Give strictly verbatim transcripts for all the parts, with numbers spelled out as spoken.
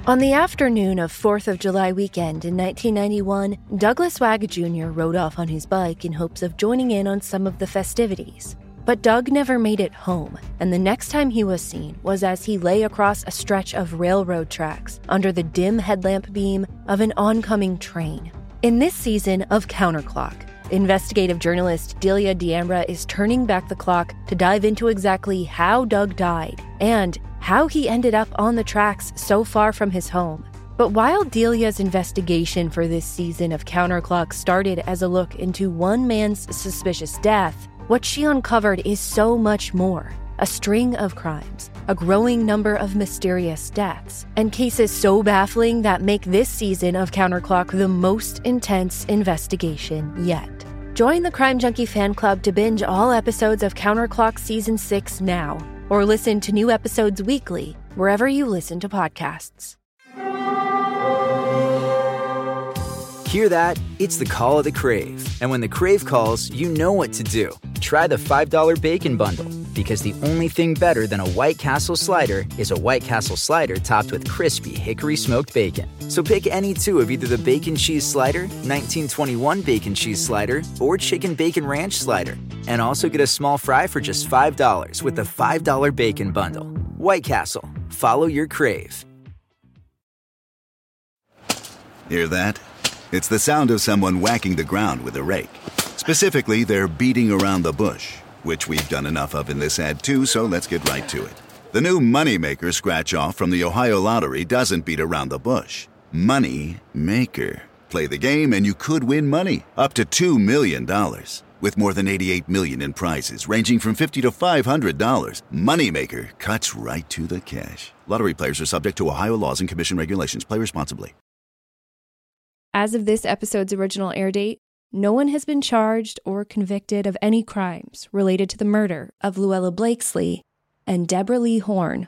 On the afternoon of fourth of July weekend in nineteen ninety-one, Douglas Wag Junior rode off on his bike in hopes of joining in on some of the festivities. But Doug never made it home, and the next time he was seen was as he lay across a stretch of railroad tracks under the dim headlamp beam of an oncoming train. In this season of Counterclock, investigative journalist Delia D'Ambra is turning back the clock to dive into exactly how Doug died and how he ended up on the tracks so far from his home. But while Delia's investigation for this season of Counterclock started as a look into one man's suspicious death, what she uncovered is so much more. A string of crimes, a growing number of mysterious deaths, and cases so baffling that make this season of Counterclock the most intense investigation yet. Join the Crime Junkie fan club to binge all episodes of Counterclock Season six now, or listen to new episodes weekly wherever you listen to podcasts. Hear that? It's the call of the Crave. And when the Crave calls, you know what to do. Try the five dollar Bacon Bundle, because the only thing better than a White Castle slider is a White Castle slider topped with crispy hickory smoked bacon. So pick any two of either the Bacon Cheese Slider, nineteen twenty-one Bacon Cheese Slider, or Chicken Bacon Ranch Slider. And also get a small fry for just five dollars with the five dollar Bacon Bundle. White Castle. Follow your Crave. Hear that? It's the sound of someone whacking the ground with a rake. Specifically, they're beating around the bush, which we've done enough of in this ad too, so let's get right to it. The new Moneymaker scratch-off from the Ohio Lottery doesn't beat around the bush. Money Maker. Play the game and you could win money, up to two million dollars. With more than eighty-eight million dollars in prizes, ranging from fifty to five hundred dollars, Moneymaker cuts right to the cash. Lottery players are subject to Ohio laws and commission regulations. Play responsibly. As of this episode's original air date, no one has been charged or convicted of any crimes related to the murder of Luella Blakesley and Deborah Lee Horn.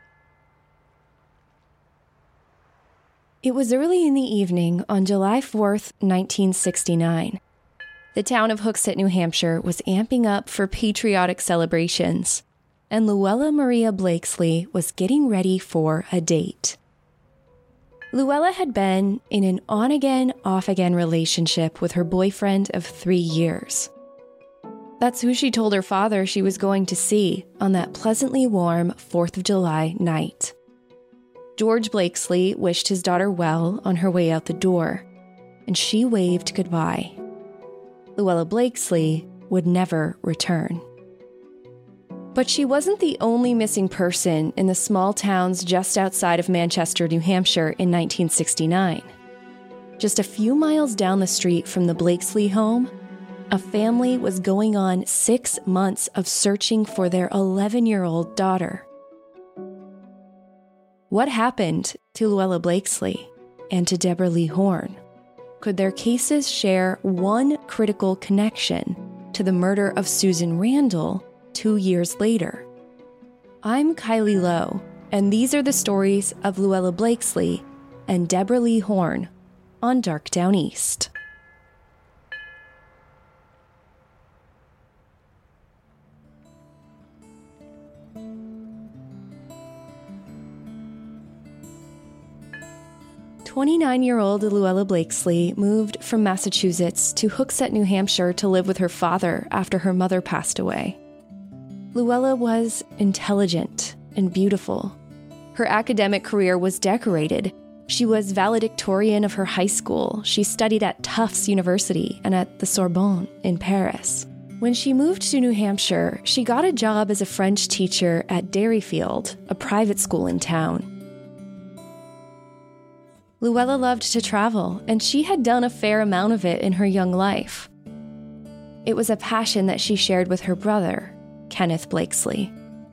It was early in the evening on July fourth, nineteen sixty-nine. The town of Hooksett, New Hampshire was amping up for patriotic celebrations, and Luella Maria Blakesley was getting ready for a date. Luella had been in an on-again, off-again relationship with her boyfriend of three years. That's who she told her father she was going to see on that pleasantly warm fourth of July night. George Blakesley wished his daughter well on her way out the door, and she waved goodbye. Luella Blakesley would never return. But she wasn't the only missing person in the small towns just outside of Manchester, New Hampshire in nineteen sixty-nine. Just a few miles down the street from the Blakesley home, a family was going on six months of searching for their eleven-year-old daughter. What happened to Luella Blakesley and to Deborah Lee Horn? Could their cases share one critical connection to the murder of Susan Randall two years later? I'm Kylie Lowe, and these are the stories of Luella Blakesley and Deborah Lee Horn on Dark Down East. twenty-nine-year-old Luella Blakesley moved from Massachusetts to Hooksett, New Hampshire to live with her father after her mother passed away. Luella was intelligent and beautiful. Her academic career was decorated. She was valedictorian of her high school. She studied at Tufts University and at the Sorbonne in Paris. When she moved to New Hampshire, she got a job as a French teacher at Dairyfield, a private school in town. Luella loved to travel, and she had done a fair amount of it in her young life. It was a passion that she shared with her brother, Kenneth Blakesley.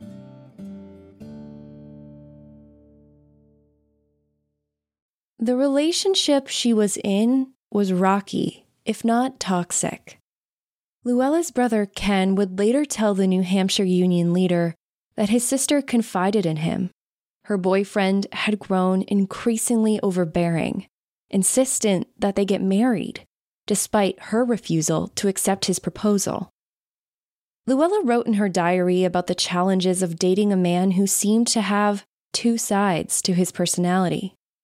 The relationship she was in was rocky, if not toxic. Luella's brother Ken would later tell the New Hampshire Union leader that his sister confided in him. Her boyfriend had grown increasingly overbearing, insistent that they get married, despite her refusal to accept his proposal. Luella wrote in her diary about the challenges of dating a man who seemed to have two sides to his personality.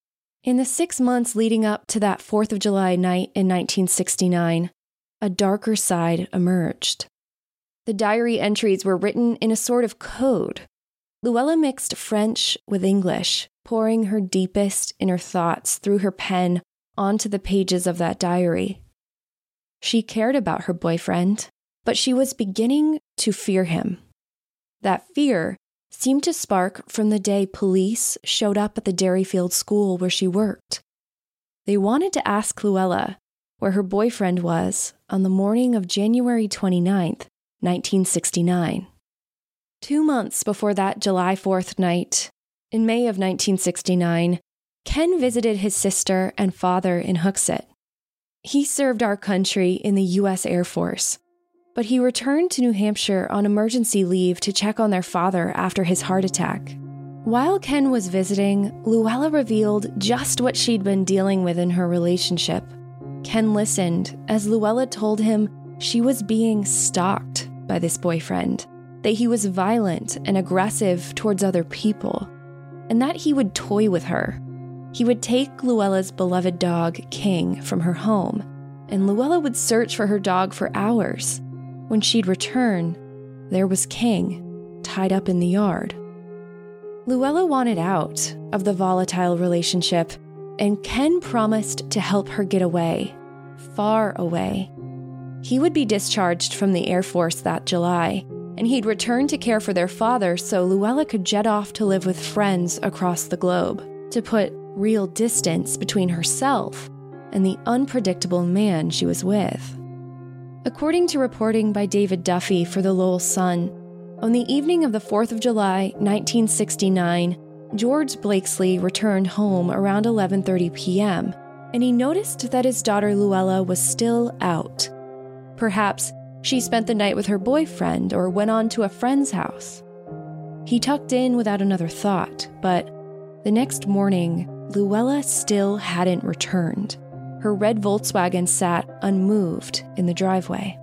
In the six months leading up to that fourth of July night in nineteen sixty-nine, a darker side emerged. The diary entries were written in a sort of code. Luella mixed French with English, pouring her deepest inner thoughts through her pen onto the pages of that diary. She cared about her boyfriend, but she was beginning to fear him. That fear seemed to spark from the day police showed up at the Derryfield school where she worked. They wanted to ask Luella where her boyfriend was on the morning of January twenty-ninth, nineteen sixty-nine. Two months before that July fourth night, in May of nineteen sixty-nine, Ken visited his sister and father in Hooksett. He served our country in the U S Air Force, but he returned to New Hampshire on emergency leave to check on their father after his heart attack. While Ken was visiting, Luella revealed just what she'd been dealing with in her relationship. Ken listened as Luella told him she was being stalked by this boyfriend, that he was violent and aggressive towards other people, and that he would toy with her. He would take Luella's beloved dog, King, from her home, and Luella would search for her dog for hours. When she'd return, there was King, tied up in the yard. Luella wanted out of the volatile relationship, and Ken promised to help her get away, far away. He would be discharged from the Air Force that July, and he'd return to care for their father so Luella could jet off to live with friends across the globe, to put real distance between herself and the unpredictable man she was with. According to reporting by David Duffy for the Lowell Sun, on the evening of the fourth of July, nineteen sixty-nine, George Blakesley returned home around eleven thirty p.m., and he noticed that his daughter Luella was still out. Perhaps she spent the night with her boyfriend or went on to a friend's house. He tucked in without another thought, but the next morning, Luella still hadn't returned. Her red Volkswagen sat unmoved in the driveway.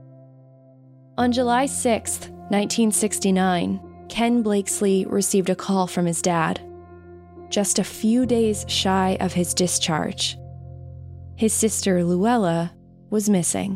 On July sixth, nineteen sixty-nine, Ken Blakesley received a call from his dad. Just a few days shy of his discharge, his sister Luella was missing.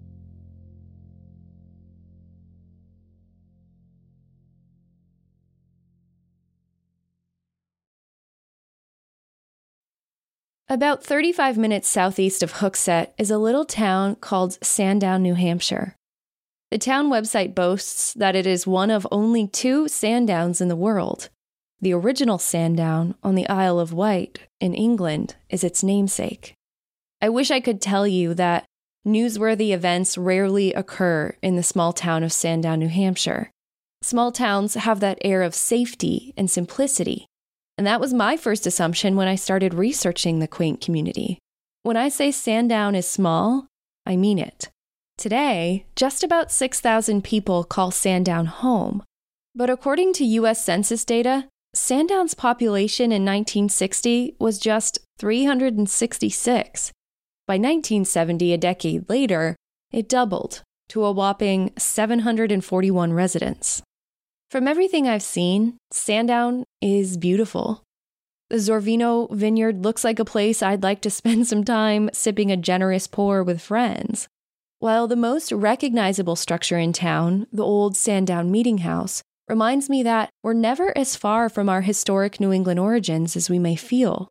About thirty-five minutes southeast of Hooksett is a little town called Sandown, New Hampshire. The town website boasts that it is one of only two Sandowns in the world. The original Sandown on the Isle of Wight in England is its namesake. I wish I could tell you that newsworthy events rarely occur in the small town of Sandown, New Hampshire. Small towns have that air of safety and simplicity. And that was my first assumption when I started researching the quaint community. When I say Sandown is small, I mean it. Today, just about six thousand people call Sandown home. But according to U S Census data, Sandown's population in nineteen sixty was just three hundred sixty-six. By nineteen seventy, a decade later, it doubled to a whopping seven hundred forty-one residents. From everything I've seen, Sandown is beautiful. The Zorvino Vineyard looks like a place I'd like to spend some time sipping a generous pour with friends. While the most recognizable structure in town, the old Sandown Meeting House, reminds me that we're never as far from our historic New England origins as we may feel.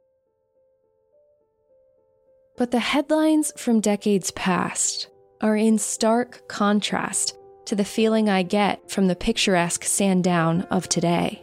But the headlines from decades past are in stark contrast to the feeling I get from the picturesque Sandown of today.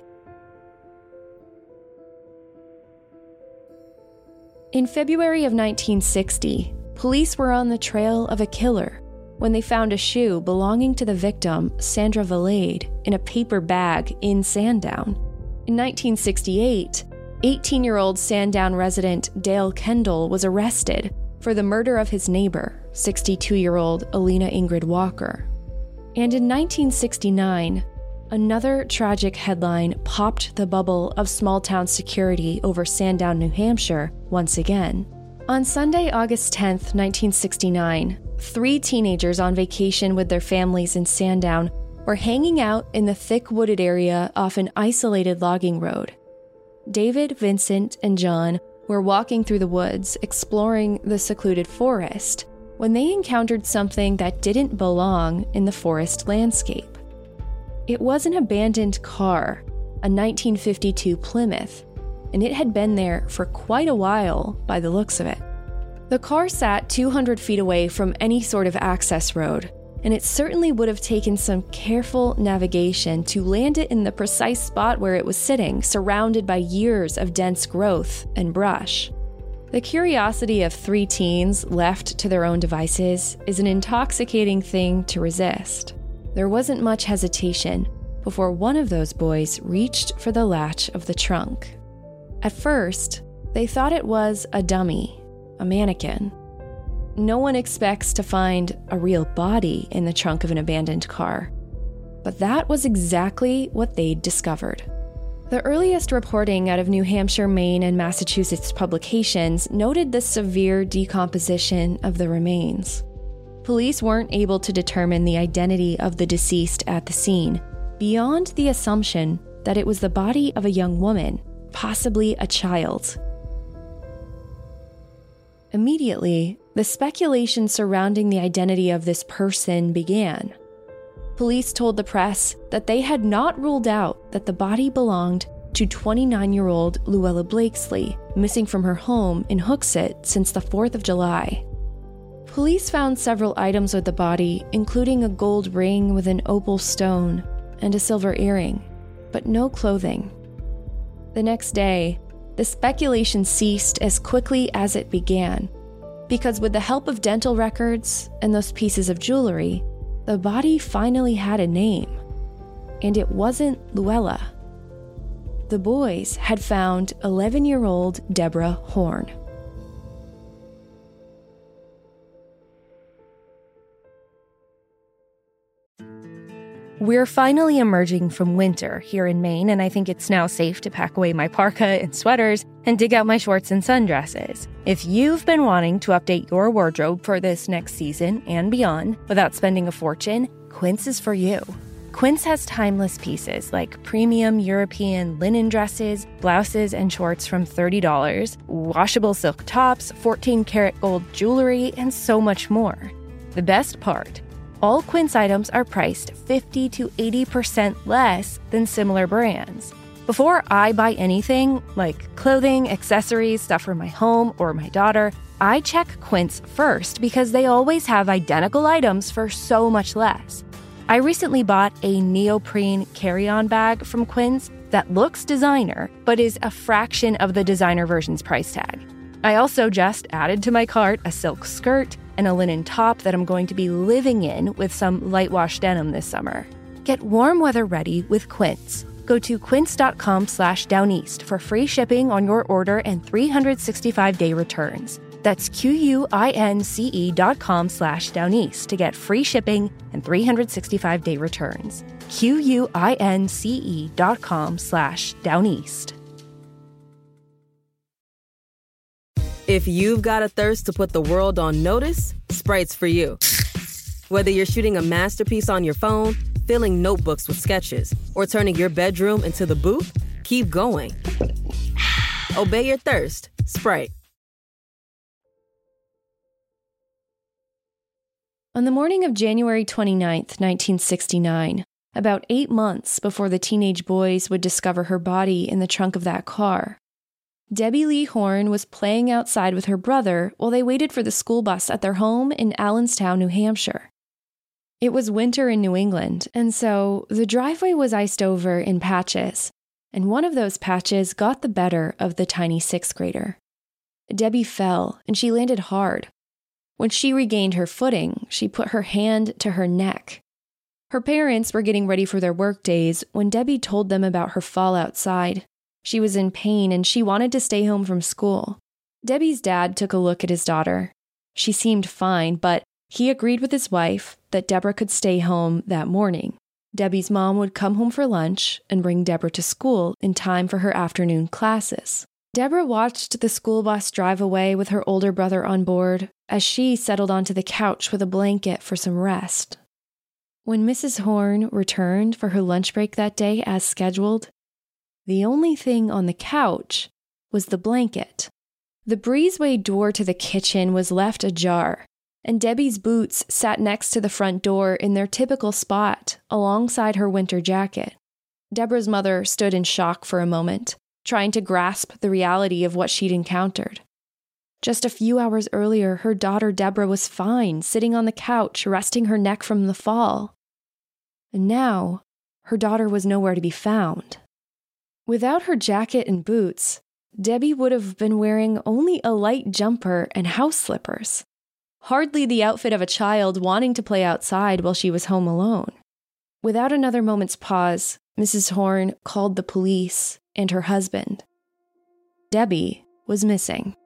In February of nineteen sixty, police were on the trail of a killer when they found a shoe belonging to the victim, Sandra Valade, in a paper bag in Sandown. In nineteen sixty-eight, eighteen-year-old Sandown resident Dale Kendall was arrested for the murder of his neighbor, sixty-two-year-old Alina Ingrid Walker. And in nineteen sixty-nine, another tragic headline popped the bubble of small-town security over Sandown, New Hampshire, once again. On Sunday, August tenth, nineteen sixty-nine, three teenagers on vacation with their families in Sandown were hanging out in the thick wooded area off an isolated logging road. David, Vincent, and John were walking through the woods, exploring the secluded forest, when they encountered something that didn't belong in the forest landscape. It was an abandoned car, a nineteen fifty-two Plymouth, and it had been there for quite a while by the looks of it. The car sat two hundred feet away from any sort of access road, and it certainly would have taken some careful navigation to land it in the precise spot where it was sitting, surrounded by years of dense growth and brush. The curiosity of three teens left to their own devices is an intoxicating thing to resist. There wasn't much hesitation before one of those boys reached for the latch of the trunk. At first, they thought it was a dummy, a mannequin. No one expects to find a real body in the trunk of an abandoned car, but that was exactly what they'd discovered. The earliest reporting out of New Hampshire, Maine, and Massachusetts publications noted the severe decomposition of the remains. Police weren't able to determine the identity of the deceased at the scene, beyond the assumption that it was the body of a young woman, possibly a child. Immediately, the speculation surrounding the identity of this person began. Police told the press that they had not ruled out that the body belonged to twenty-nine-year-old Luella Blakesley, missing from her home in Hooksett since the fourth of July. Police found several items with the body, including a gold ring with an opal stone and a silver earring, but no clothing. The next day, the speculation ceased as quickly as it began, because with the help of dental records and those pieces of jewelry, the body finally had a name, and it wasn't Luella. The boys had found eleven-year-old Deborah Horn. We're finally emerging from winter here in Maine, and I think it's now safe to pack away my parka and sweaters and dig out my shorts and sundresses. If you've been wanting to update your wardrobe for this next season and beyond without spending a fortune, Quince is for you. Quince has timeless pieces like premium European linen dresses, blouses, and shorts from thirty dollars, washable silk tops, fourteen karat gold jewelry, and so much more. The best part, all Quince items are priced fifty to eighty percent less than similar brands. Before I buy anything, like clothing, accessories, stuff for my home or my daughter, I check Quince first because they always have identical items for so much less. I recently bought a neoprene carry-on bag from Quince that looks designer, but is a fraction of the designer version's price tag. I also just added to my cart a silk skirt and a linen top that I'm going to be living in with some light wash denim this summer. Get warm weather ready with Quince. Go to quince.com slash downeast for free shipping on your order and three hundred sixty-five day returns. That's Q-U-I-N-C-E dot com slash downeast to get free shipping and three hundred sixty-five day returns. Q-U-I-N-C-E dot com slash downeast. If you've got a thirst to put the world on notice, Sprite's for you. Whether you're shooting a masterpiece on your phone, filling notebooks with sketches, or turning your bedroom into the booth, keep going. Obey your thirst. Sprite. On the morning of January twenty-ninth, nineteen sixty-nine, about eight months before the teenage boys would discover her body in the trunk of that car, Debbie Lee Horn was playing outside with her brother while they waited for the school bus at their home in Allenstown, New Hampshire. It was winter in New England, and so the driveway was iced over in patches, and one of those patches got the better of the tiny sixth grader. Debbie fell, and she landed hard. When she regained her footing, she put her hand to her neck. Her parents were getting ready for their work days when Debbie told them about her fall outside. She was in pain and she wanted to stay home from school. Debbie's dad took a look at his daughter. She seemed fine, but he agreed with his wife that Deborah could stay home that morning. Debbie's mom would come home for lunch and bring Deborah to school in time for her afternoon classes. Deborah watched the school bus drive away with her older brother on board as she settled onto the couch with a blanket for some rest. When Missus Horn returned for her lunch break that day as scheduled, the only thing on the couch was the blanket, The breezeway door to the kitchen was left ajar, and Debbie's boots sat next to the front door in their typical spot, alongside her winter jacket. Deborah's mother stood in shock for a moment, trying to grasp the reality of what she'd encountered. Just a few hours earlier, her daughter Deborah was fine, sitting on the couch, resting her neck from the fall. And now, her daughter was nowhere to be found. Without her jacket and boots, Debbie would have been wearing only a light jumper and house slippers. Hardly the outfit of a child wanting to play outside while she was home alone. Without another moment's pause, Missus Horn called the police and her husband. Debbie was missing.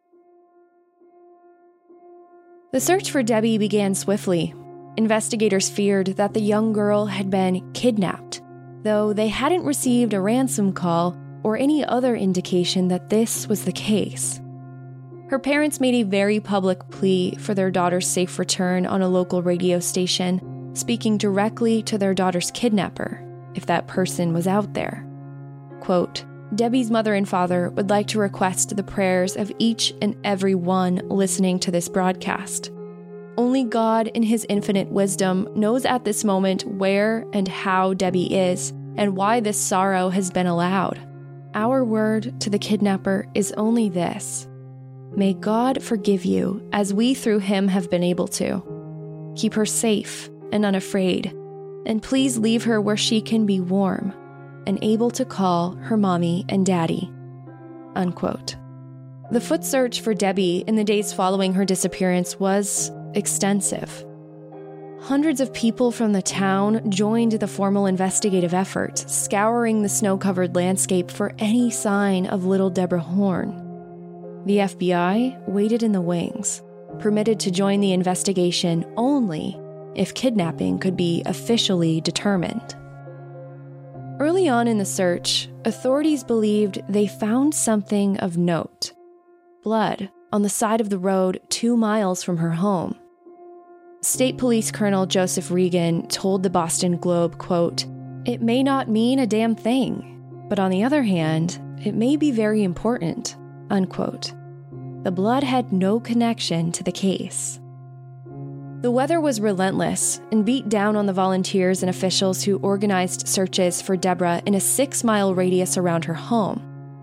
The search for Debbie began swiftly. Investigators feared that the young girl had been kidnapped, though they hadn't received a ransom call or any other indication that this was the case. Her parents made a very public plea for their daughter's safe return on a local radio station, speaking directly to their daughter's kidnapper, if that person was out there. Quote, Debbie's mother and father would like to request the prayers of each and every one listening to this broadcast. Only God, in His infinite wisdom, knows at this moment where and how Debbie is and why this sorrow has been allowed. Our word to the kidnapper is only this: may God forgive you as we through Him have been able to. Keep her safe and unafraid, and please leave her where she can be warm and able to call her mommy and daddy. Unquote. The foot search for Debbie in the days following her disappearance was extensive. Hundreds of people from the town joined the formal investigative effort, scouring the snow-covered landscape for any sign of little Deborah Horn. The F B I waited in the wings, permitted to join the investigation only if kidnapping could be officially determined. Early on in the search, authorities believed they found something of note: blood on the side of the road two miles from her home. State Police Colonel Joseph Regan told the Boston Globe, quote, "It may not mean a damn thing, but on the other hand, it may be very important," unquote. The blood had no connection to the case. The weather was relentless and beat down on the volunteers and officials who organized searches for Deborah in a six-mile radius around her home.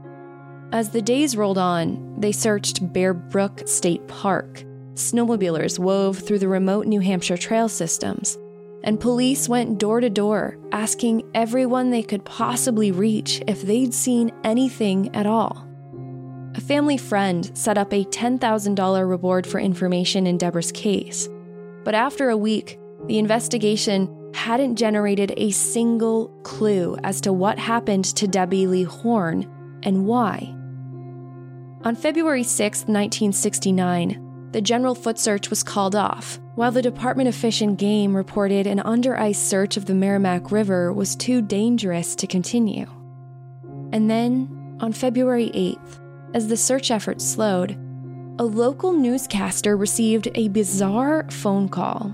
As the days rolled on, they searched Bear Brook State Park. Snowmobilers wove through the remote New Hampshire trail systems, and police went door to door, asking everyone they could possibly reach if they'd seen anything at all. A family friend set up a ten thousand dollars reward for information in Deborah's case, but after a week, the investigation hadn't generated a single clue as to what happened to Debbie Lee Horn and why. On February sixth, nineteen sixty-nine, the general foot search was called off, while the Department of Fish and Game reported an under-ice search of the Merrimack River was too dangerous to continue. And then, on February eighth, as the search effort slowed, a local newscaster received a bizarre phone call.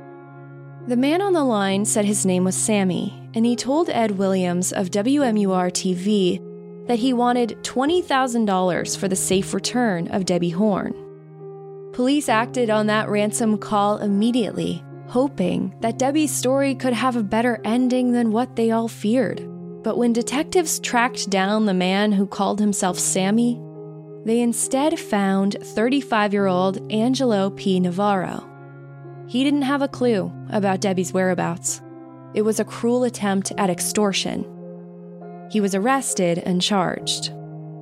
The man on the line said his name was Sammy, and he told Ed Williams of W M U R T V that he wanted twenty thousand dollars for the safe return of Debbie Horn. Police acted on that ransom call immediately, hoping that Debbie's story could have a better ending than what they all feared. But when detectives tracked down the man who called himself Sammy, they instead found thirty-five-year-old Angelo P. Navarro. He didn't have a clue about Debbie's whereabouts. It was a cruel attempt at extortion. He was arrested and charged.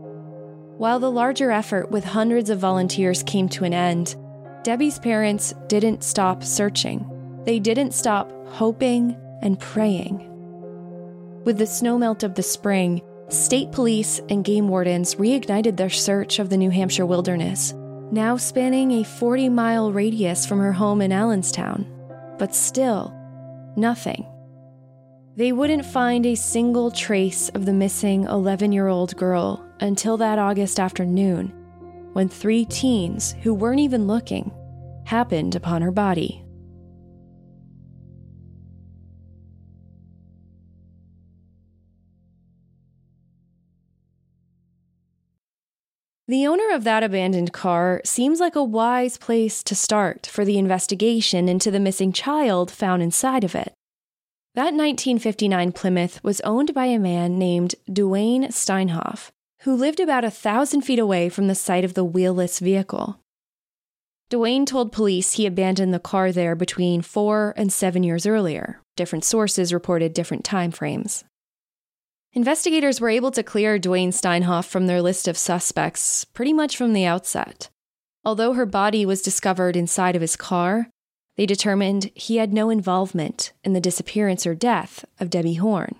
While the larger effort with hundreds of volunteers came to an end, Debbie's parents didn't stop searching. They didn't stop hoping and praying. With the snowmelt of the spring, state police and game wardens reignited their search of the New Hampshire wilderness, now spanning a forty-mile radius from her home in Allenstown. But still, nothing. They wouldn't find a single trace of the missing eleven-year-old girl until that August afternoon, when three teens who weren't even looking happened upon her body. The owner of that abandoned car seems like a wise place to start for the investigation into the missing child found inside of it. That nineteen fifty-nine Plymouth was owned by a man named Duane Steinhoff, who lived about a thousand feet away from the site of the wheelless vehicle. Duane told police he abandoned the car there between four and seven years earlier. Different sources reported different time frames. Investigators were able to clear Duane Steinhoff from their list of suspects pretty much from the outset. Although her body was discovered inside of his car, they determined he had no involvement in the disappearance or death of Debbie Horn.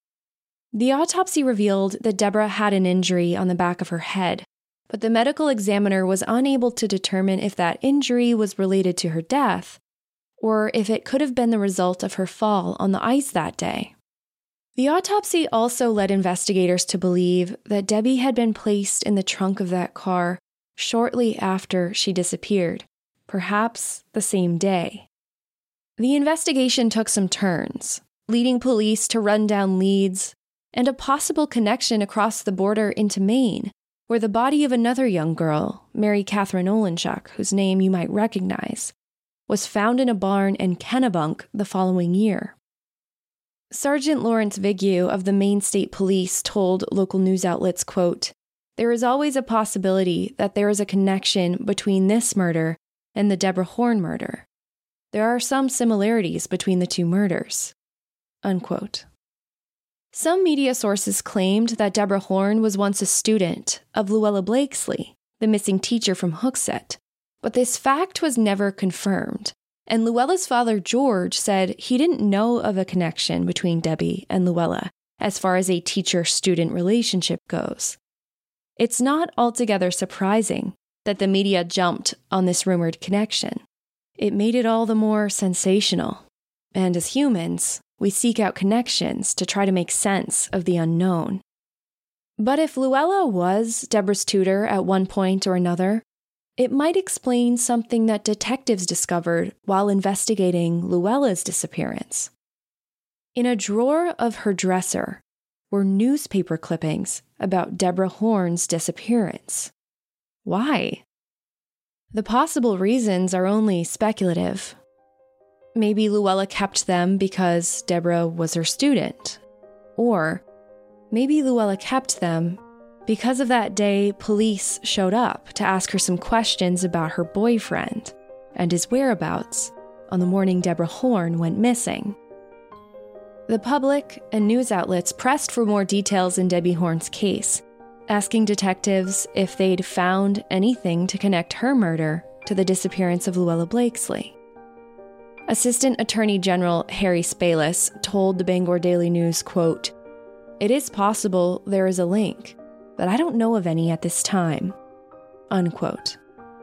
The autopsy revealed that Deborah had an injury on the back of her head, but the medical examiner was unable to determine if that injury was related to her death or if it could have been the result of her fall on the ice that day. The autopsy also led investigators to believe that Debbie had been placed in the trunk of that car shortly after she disappeared, perhaps the same day. The investigation took some turns, leading police to run down leads and a possible connection across the border into Maine, where the body of another young girl, Mary Catherine Olenchuk, whose name you might recognize, was found in a barn in Kennebunk the following year. Sergeant Lawrence Vigue of the Maine State Police told local news outlets, quote, "There is always a possibility that there is a connection between this murder and the Deborah Horn murder. There are some similarities between the two murders." Unquote. Some media sources claimed that Deborah Horn was once a student of Luella Blakesley, the missing teacher from Hooksett, but this fact was never confirmed, and Luella's father, George, said he didn't know of a connection between Debbie and Luella as far as a teacher-student relationship goes. It's not altogether surprising that the media jumped on this rumored connection. It made it all the more sensational. And as humans, we seek out connections to try to make sense of the unknown. But if Luella was Deborah's tutor at one point or another, it might explain something that detectives discovered while investigating Luella's disappearance. In a drawer of her dresser were newspaper clippings about Deborah Horn's disappearance. Why? The possible reasons are only speculative. Maybe Luella kept them because Deborah was her student. Or maybe Luella kept them because of that day police showed up to ask her some questions about her boyfriend and his whereabouts on the morning Deborah Horn went missing. The public and news outlets pressed for more details in Debbie Horn's case, asking detectives if they'd found anything to connect her murder to the disappearance of Luella Blakesley. Assistant Attorney General Harry Spalis told the Bangor Daily News, quote, "It is possible there is a link, but I don't know of any at this time," unquote.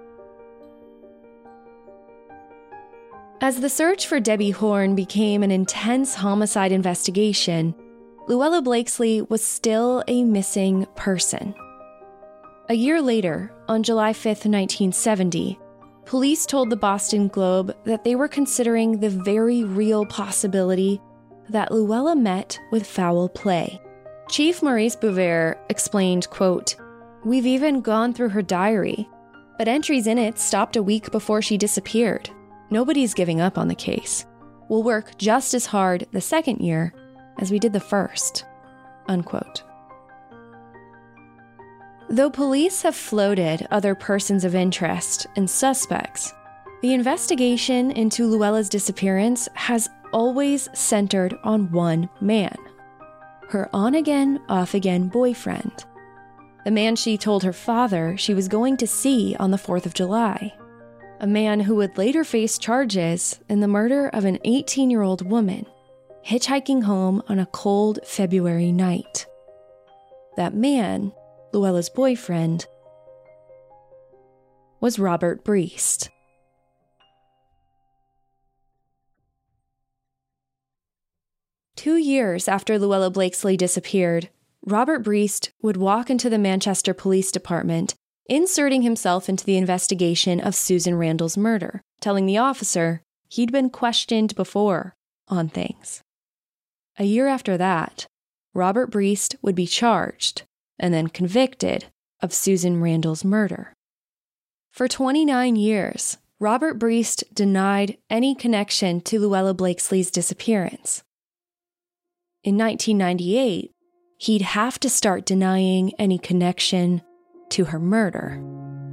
As the search for Debbie Horn became an intense homicide investigation, Luella Blakesley was still a missing person. A year later, on July fifth, nineteen seventy, police told the Boston Globe that they were considering the very real possibility that Luella met with foul play. Chief Maurice Bouvert explained, quote, "We've even gone through her diary, but entries in it stopped a week before she disappeared. Nobody's giving up on the case. We'll work just as hard the second year as we did the first," unquote. Though police have floated other persons of interest and suspects, the investigation into Luella's disappearance has always centered on one man, her on-again, off-again boyfriend, the man she told her father she was going to see on the fourth of July, a man who would later face charges in the murder of an eighteen-year-old woman hitchhiking home on a cold February night. That man, Luella's boyfriend, was Robert Breest. Two years after Luella Blakesley disappeared, Robert Breest would walk into the Manchester Police Department, inserting himself into the investigation of Susan Randall's murder, telling the officer he'd been questioned before on things. A year after that, Robert Breest would be charged and then convicted of Susan Randall's murder. For twenty-nine years, Robert Breest denied any connection to Luella Blakesley's disappearance. In nineteen ninety-eight, he'd have to start denying any connection to her murder.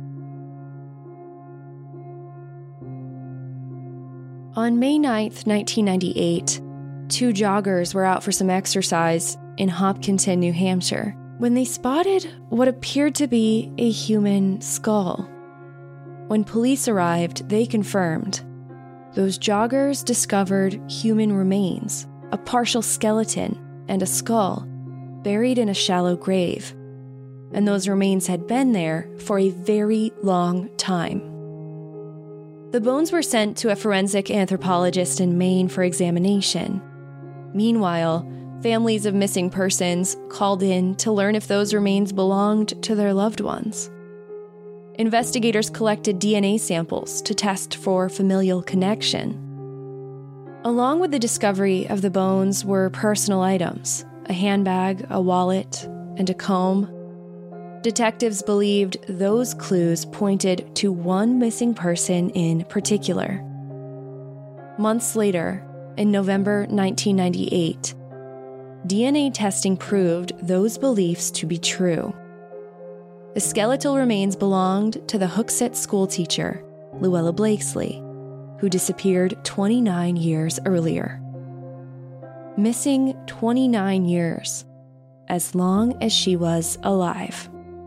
On May ninth, nineteen ninety-eight, two joggers were out for some exercise in Hopkinton, New Hampshire, when they spotted what appeared to be a human skull. When police arrived, they confirmed those joggers discovered human remains, a partial skeleton, and a skull buried in a shallow grave. And those remains had been there for a very long time. The bones were sent to a forensic anthropologist in Maine for examination. Meanwhile, families of missing persons called in to learn if those remains belonged to their loved ones. Investigators collected D N A samples to test for familial connection. Along with the discovery of the bones were personal items, a handbag, a wallet, and a comb. Detectives believed those clues pointed to one missing person in particular. Months later, in November nineteen ninety-eight, D N A testing proved those beliefs to be true. The skeletal remains belonged to the Hooksett schoolteacher, Luella Blakesley, who disappeared twenty-nine years earlier. Missing twenty-nine years, as long as she was alive.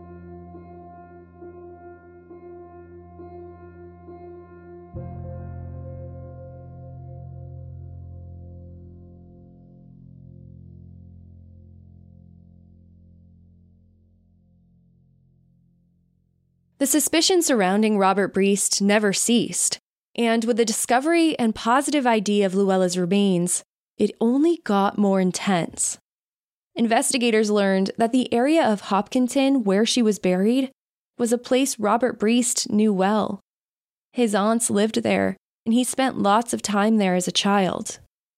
The suspicion surrounding Robert Breest never ceased, and with the discovery and positive I D of Luella's remains, it only got more intense. Investigators learned that the area of Hopkinton where she was buried was a place Robert Breest knew well. His aunts lived there, and he spent lots of time there as a child.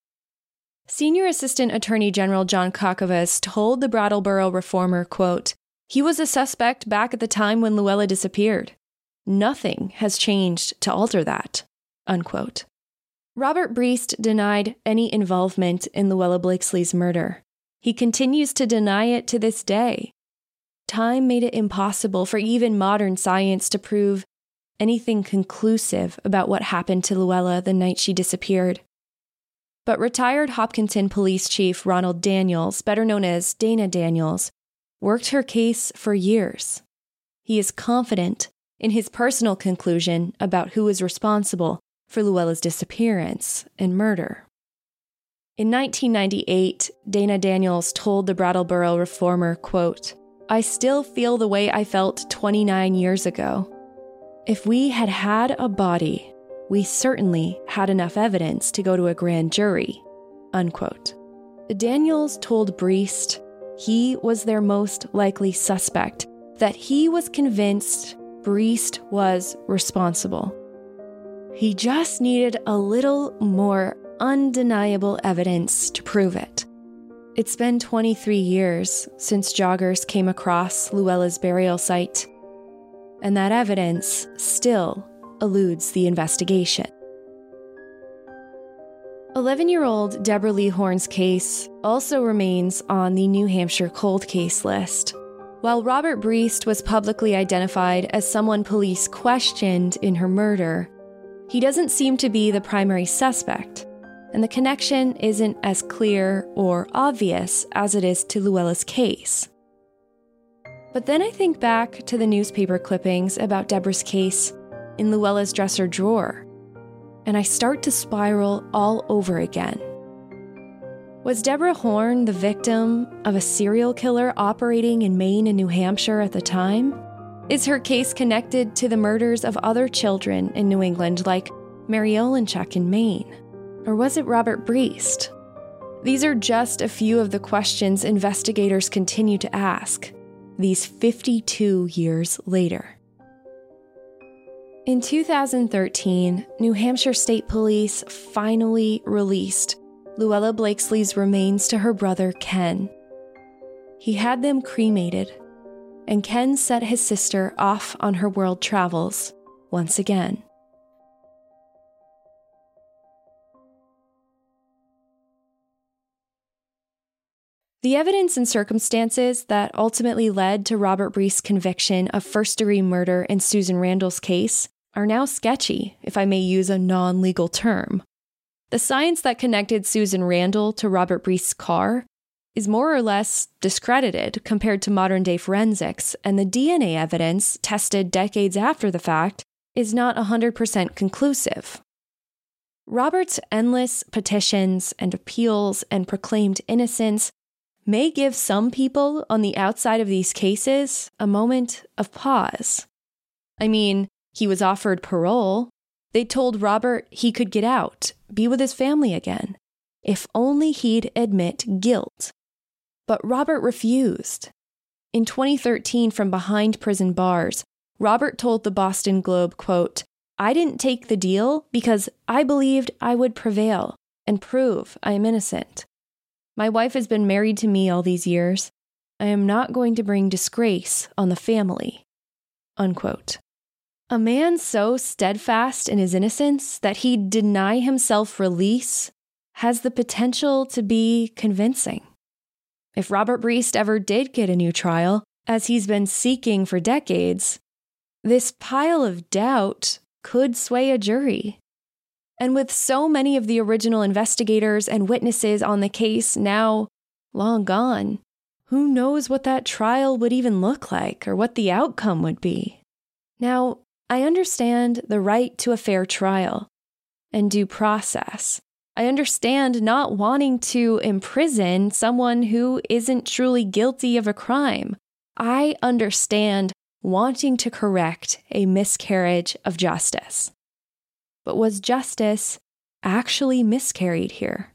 Senior Assistant Attorney General John Kakavas told the Brattleboro Reformer, quote, "He was a suspect back at the time when Luella disappeared. Nothing has changed to alter that," unquote. Robert Breest denied any involvement in Luella Blakesley's murder. He continues to deny it to this day. Time made it impossible for even modern science to prove anything conclusive about what happened to Luella the night she disappeared. But retired Hopkinton Police Chief Ronald Daniels, better known as Dana Daniels, worked her case for years. He is confident in his personal conclusion about who is responsible for Luella's disappearance and murder. In nineteen ninety-eight, Dana Daniels told the Brattleboro Reformer, quote, "I still feel the way I felt twenty-nine years ago. If we had had a body, we certainly had enough evidence to go to a grand jury," unquote. Daniels told Breest he was their most likely suspect, that he was convinced Breest was responsible. He just needed a little more undeniable evidence to prove it. It's been twenty-three years since joggers came across Luella's burial site, and that evidence still eludes the investigation. eleven-year-old Deborah Lee Horn's case also remains on the New Hampshire cold case list. While Robert Breest was publicly identified as someone police questioned in her murder, he doesn't seem to be the primary suspect, and the connection isn't as clear or obvious as it is to Luella's case. But then I think back to the newspaper clippings about Deborah's case in Luella's dresser drawer, and I start to spiral all over again. Was Deborah Horn the victim of a serial killer operating in Maine and New Hampshire at the time? Is her case connected to the murders of other children in New England like Mary Olenchuk in Maine? Or was it Robert Breest? These are just a few of the questions investigators continue to ask, these fifty-two years later. In two thousand thirteen, New Hampshire State Police finally released Luella Blakesley's remains to her brother, Ken. He had them cremated, and Ken set his sister off on her world travels once again. The evidence and circumstances that ultimately led to Robert Breest's conviction of first-degree murder in Susan Randall's case are now sketchy, if I may use a non-legal term. The science that connected Susan Randall to Robert Breest's car is more or less discredited compared to modern-day forensics, and the D N A evidence, tested decades after the fact, is not one hundred percent conclusive. Robert's endless petitions and appeals and proclaimed innocence may give some people on the outside of these cases a moment of pause. I mean, he was offered parole. They told Robert he could get out, be with his family again, if only he'd admit guilt. But Robert refused. In twenty thirteen, from behind prison bars, Robert told the Boston Globe, quote, "I didn't take the deal because I believed I would prevail and prove I am innocent. My wife has been married to me all these years. I am not going to bring disgrace on the family." Unquote. A man so steadfast in his innocence that he'd deny himself release has the potential to be convincing. If Robert Breest ever did get a new trial, as he's been seeking for decades, this pile of doubt could sway a jury. And with so many of the original investigators and witnesses on the case now long gone, who knows what that trial would even look like or what the outcome would be? Now, I understand the right to a fair trial and due process. I understand not wanting to imprison someone who isn't truly guilty of a crime. I understand wanting to correct a miscarriage of justice. But was justice actually miscarried here?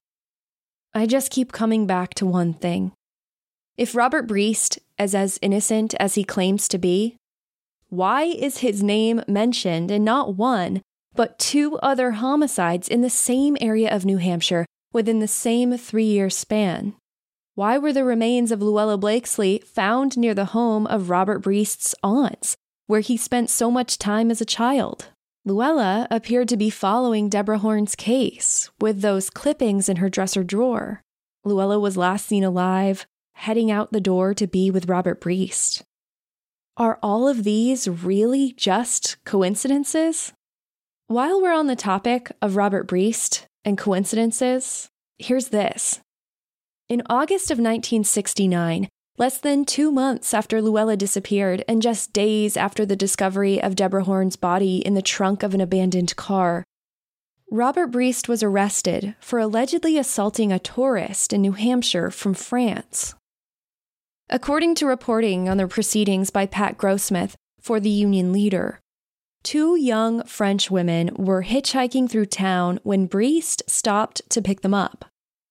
I just keep coming back to one thing. If Robert Breest is as innocent as he claims to be, why is his name mentioned in not one, but two other homicides in the same area of New Hampshire within the same three-year span? Why were the remains of Luella Blakesley found near the home of Robert Breest's aunts, where he spent so much time as a child? Luella appeared to be following Deborah Horn's case, with those clippings in her dresser drawer. Luella was last seen alive, heading out the door to be with Robert Breest. Are all of these really just coincidences? While we're on the topic of Robert Breest and coincidences, here's this. In August of nineteen sixty-nine, less than two months after Luella disappeared and just days after the discovery of Deborah Horn's body in the trunk of an abandoned car, Robert Breest was arrested for allegedly assaulting a tourist in New Hampshire from France. According to reporting on the proceedings by Pat Grossmith for the Union Leader, two young French women were hitchhiking through town when Breest stopped to pick them up.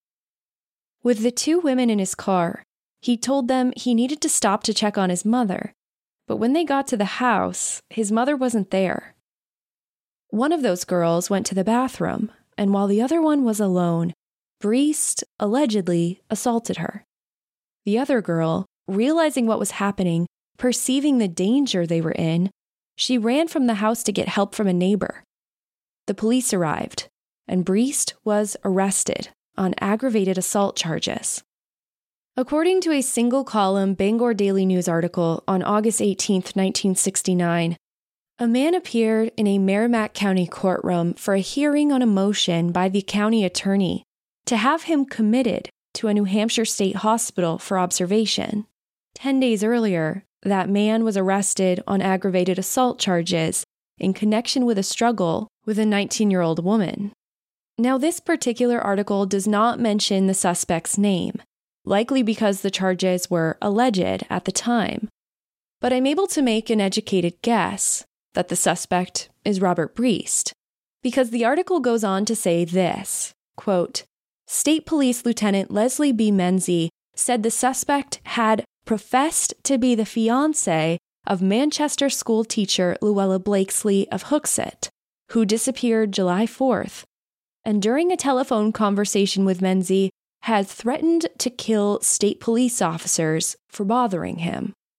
With the two women in his car, he told them he needed to stop to check on his mother, but when they got to the house, his mother wasn't there. One of those girls went to the bathroom, and while the other one was alone, Breest allegedly assaulted her. The other girl, realizing what was happening, perceiving the danger they were in, she ran from the house to get help from a neighbor. The police arrived, and Breest was arrested on aggravated assault charges. According to a single-column Bangor Daily News article on August eighteenth, nineteen sixty-nine, a man appeared in a Merrimack County courtroom for a hearing on a motion by the county attorney to have him committed to a New Hampshire State Hospital for observation. Ten days earlier, that man was arrested on aggravated assault charges in connection with a struggle with a nineteen-year-old woman. Now, this particular article does not mention the suspect's name, likely because the charges were alleged at the time. But I'm able to make an educated guess that the suspect is Robert Breest, because the article goes on to say this, quote, State Police Lieutenant Leslie B. Menzie said the suspect had professed to be the fiancé of Manchester school teacher Luella Blakesley of Hooksett, who disappeared July fourth, and during a telephone conversation with Menzie, had threatened to kill state police officers for bothering him.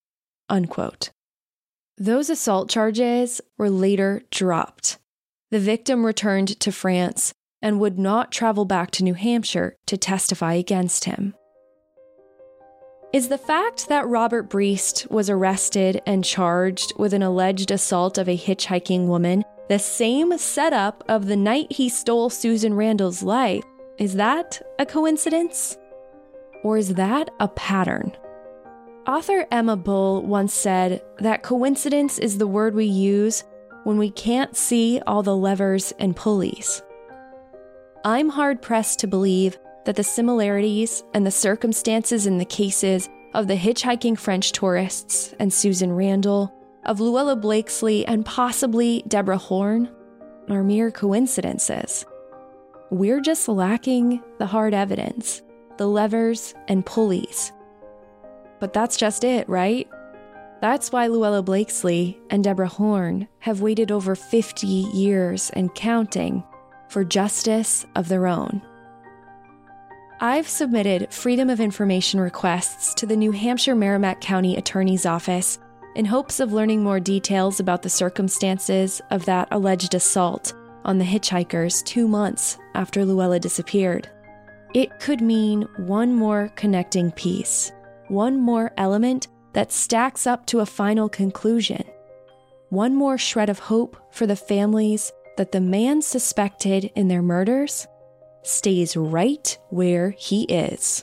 unquote. Those assault charges were later dropped. The victim returned to France and would not travel back to New Hampshire to testify against him. Is the fact that Robert Breest was arrested and charged with an alleged assault of a hitchhiking woman the same setup of the night he stole Susan Randall's life? Is that a coincidence? Or is that a pattern? Author Emma Bull once said that coincidence is the word we use when we can't see all the levers and pulleys. I'm hard-pressed to believe that the similarities and the circumstances in the cases of the hitchhiking French tourists and Susan Randall, of Luella Blakesley and possibly Deborah Horn, are mere coincidences. We're just lacking the hard evidence, the levers and pulleys. But that's just it, right? That's why Luella Blakesley and Deborah Horn have waited over fifty years and counting for justice of their own. I've submitted Freedom of Information requests to the New Hampshire Merrimack County Attorney's Office in hopes of learning more details about the circumstances of that alleged assault on the hitchhikers two months after Luella disappeared. It could mean one more connecting piece, one more element that stacks up to a final conclusion, one more shred of hope for the families that the man suspected in their murders stays right where he is.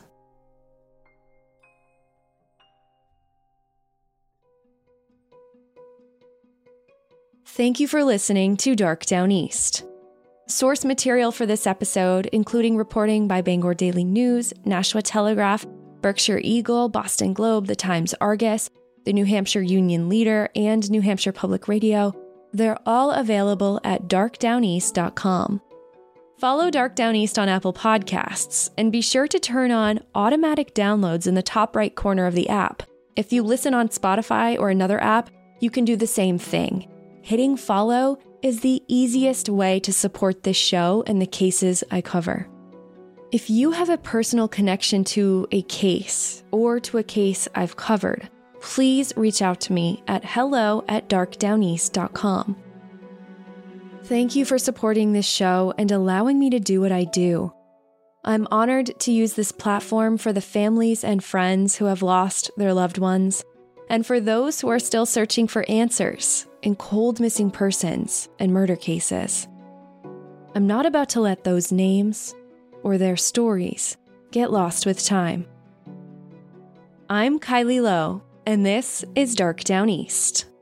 Thank you for listening to Dark Down East. Source material for this episode, including reporting by Bangor Daily News, Nashua Telegraph, Berkshire Eagle, Boston Globe, the Times Argus, the New Hampshire Union Leader, and New Hampshire Public Radio, they're all available at dark down east dot com. Follow Dark Down East on Apple Podcasts, and be sure to turn on automatic downloads in the top right corner of the app. If you listen on Spotify or another app, you can do the same thing. Hitting follow is the easiest way to support this show and the cases I cover. If you have a personal connection to a case or to a case I've covered, please reach out to me at hello at dark down east dot com. Thank you for supporting this show and allowing me to do what I do. I'm honored to use this platform for the families and friends who have lost their loved ones, and for those who are still searching for answers in cold missing persons and murder cases. I'm not about to let those names or their stories get lost with time. I'm Kylie Lowe, and this is Dark Down East.